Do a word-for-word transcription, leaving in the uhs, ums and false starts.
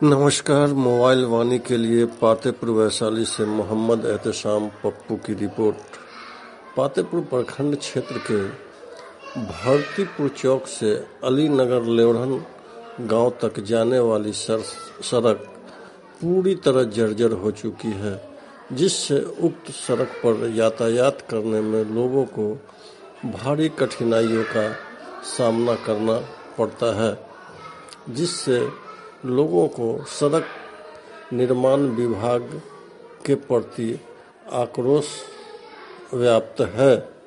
नमस्कार। मोबाइल वाणी के लिए पातेपुर वैशाली से मोहम्मद एहतेशाम पप्पू की रिपोर्ट। पातेपुर प्रखंड क्षेत्र के भरतीपुर चौक से अलीनगर लेवढ़न गांव तक जाने वाली सड़क पूरी तरह जर्जर हो चुकी है, जिससे उक्त सड़क पर यातायात करने में लोगों को भारी कठिनाइयों का सामना करना पड़ता है, जिससे लोगों को सड़क निर्माण विभाग के प्रति आक्रोश व्याप्त है।